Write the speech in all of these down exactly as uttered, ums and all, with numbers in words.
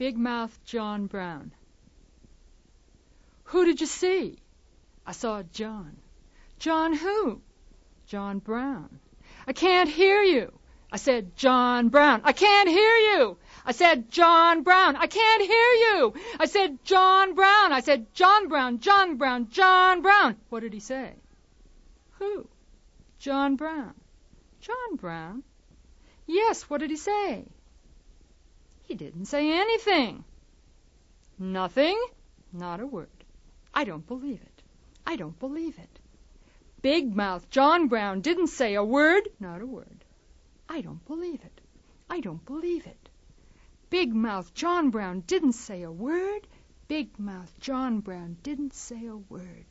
Big Mouth John Brown. Who did you see? I saw John. John who? John Brown. I can't hear you. I said, John Brown. I can't hear you. I said, John Brown. I can't hear you. I said, John Brown. I said, John Brown, John Brown, John Brown. What did he say? Who? John Brown. John Brown? Yes, what did he say? He didn't say anything. Nothing? Not a word. I don't believe it. I don't believe it. Big Mouth John Brown didn't say a word. Not a word. I don't believe it. I don't believe it. Big Mouth John Brown didn't say a word. Big Mouth John Brown didn't say a word.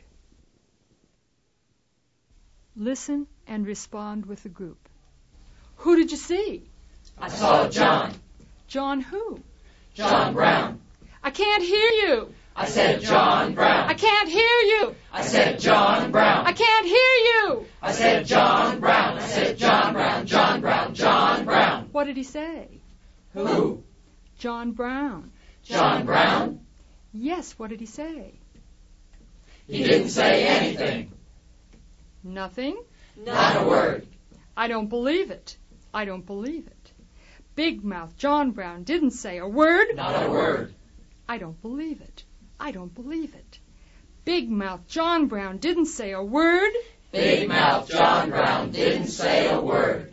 Listen and respond with the group. Who did you see? I saw John. John who? John Brown. I can't hear you. I said John Brown. I can't hear you. I said John Brown. I can't hear you. I said John Brown. I said John Brown, John Brown, John Brown. What did he say? Who? John Brown. John Brown? Yes, what did he say? He didn't say anything. Nothing? Not a word. I don't believe it. I don't believe it. Big Mouth John Brown didn't say a word. Not a word. I don't believe it. I don't believe it. Big Mouth John Brown didn't say a word. Big Mouth John Brown didn't say a word.